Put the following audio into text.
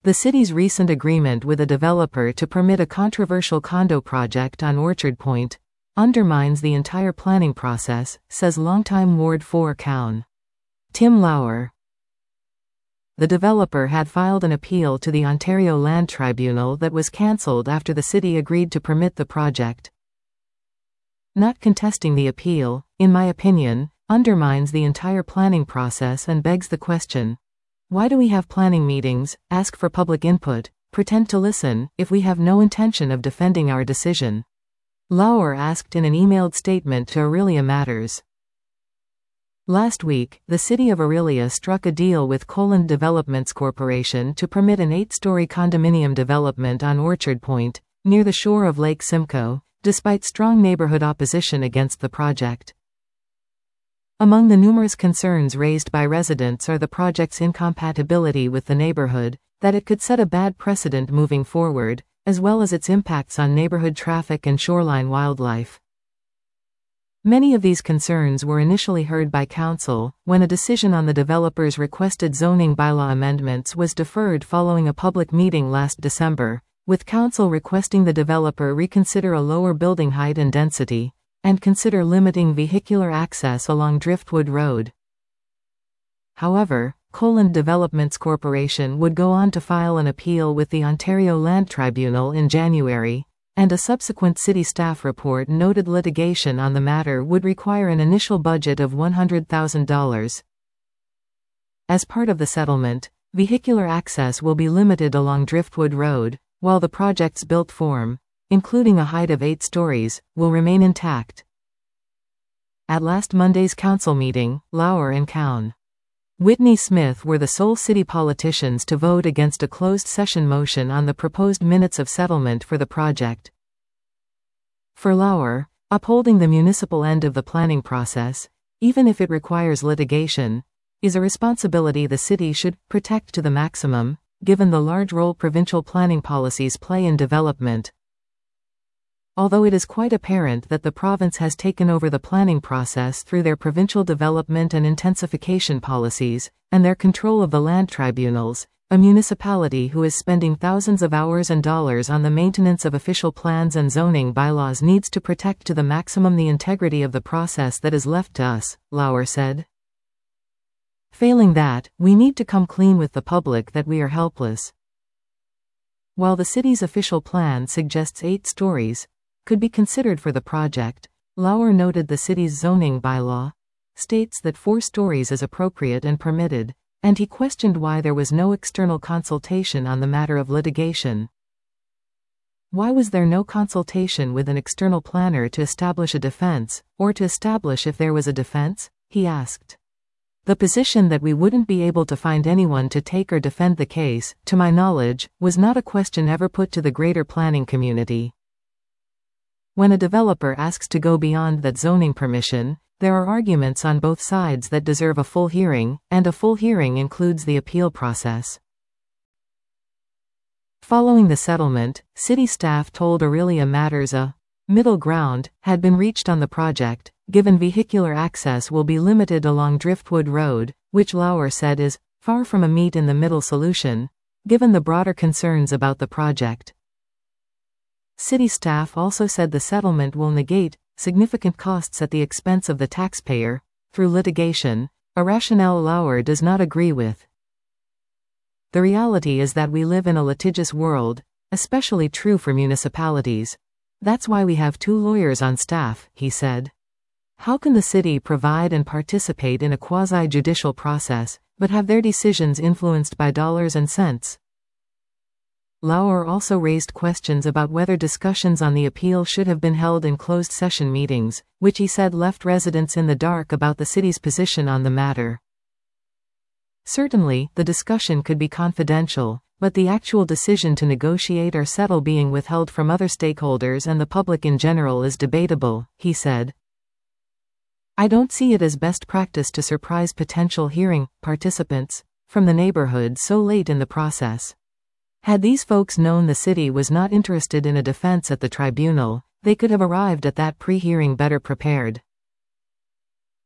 The city's recent agreement with a developer to permit a controversial condo project on Orchard Point undermines the entire planning process, says longtime Ward 4 Coun. Tim Lauer. The developer had filed an appeal to the Ontario Land Tribunal that was cancelled after the city agreed to permit the project. Not contesting the appeal, in my opinion, undermines the entire planning process and begs the question: why do we have planning meetings, ask for public input, pretend to listen, if we have no intention of defending our decision? Lauer asked in an emailed statement to Orillia Matters. Last week, the city of Orillia struck a deal with Coland Developments Corporation to permit an 8-story condominium development on Orchard Point, near the shore of Lake Simcoe, despite strong neighborhood opposition against the project. Among the numerous concerns raised by residents are the project's incompatibility with the neighborhood, that it could set a bad precedent moving forward, as well as its impacts on neighborhood traffic and shoreline wildlife. Many of these concerns were initially heard by council, when a decision on the developer's requested zoning bylaw amendments was deferred following a public meeting last December, with council requesting the developer reconsider a lower building height and density, and consider limiting vehicular access along Driftwood Road. However, Coland Developments Corporation would go on to file an appeal with the Ontario Land Tribunal in January, and a subsequent city staff report noted litigation on the matter would require an initial budget of $100,000. As part of the settlement, vehicular access will be limited along Driftwood Road, while the project's built form, including a height of 8 stories, will remain intact. At last Monday's council meeting, Lauer and Coun. Whitney Smith were the sole city politicians to vote against a closed session motion on the proposed minutes of settlement for the project. For Lauer, upholding the municipal end of the planning process, even if it requires litigation, is a responsibility the city should protect to the maximum, given the large role provincial planning policies play in development. Although it is quite apparent that the province has taken over the planning process through their provincial development and intensification policies, and their control of the land tribunals, a municipality who is spending thousands of hours and dollars on the maintenance of official plans and zoning bylaws needs to protect to the maximum the integrity of the process that is left to us, Lauer said. Failing that, we need to come clean with the public that we are helpless. While the city's official plan suggests 8 stories, could be considered for the project, Lauer noted the city's zoning bylaw states that 4 stories is appropriate and permitted, and he questioned why there was no external consultation on the matter of litigation. Why was there no consultation with an external planner to establish a defense, or to establish if there was a defense? He asked. The position that we wouldn't be able to find anyone to take or defend the case, to my knowledge, was not a question ever put to the greater planning community. When a developer asks to go beyond that zoning permission, there are arguments on both sides that deserve a full hearing, and a full hearing includes the appeal process. Following the settlement, city staff told Orillia Matters a middle ground had been reached on the project, given vehicular access will be limited along Driftwood Road, which Lauer said is far from a meet-in-the-middle solution, given the broader concerns about the project. City staff also said the settlement will negate significant costs at the expense of the taxpayer through litigation, a rationale Lauer does not agree with. The reality is that we live in a litigious world, especially true for municipalities. That's why we have 2 lawyers on staff, he said. How can the city provide and participate in a quasi-judicial process, but have their decisions influenced by dollars and cents? Lauer also raised questions about whether discussions on the appeal should have been held in closed session meetings, which he said left residents in the dark about the city's position on the matter. Certainly, the discussion could be confidential, but the actual decision to negotiate or settle being withheld from other stakeholders and the public in general is debatable, he said. I don't see it as best practice to surprise potential hearing participants from the neighborhood so late in the process. Had these folks known the city was not interested in a defense at the tribunal, they could have arrived at that pre-hearing better prepared.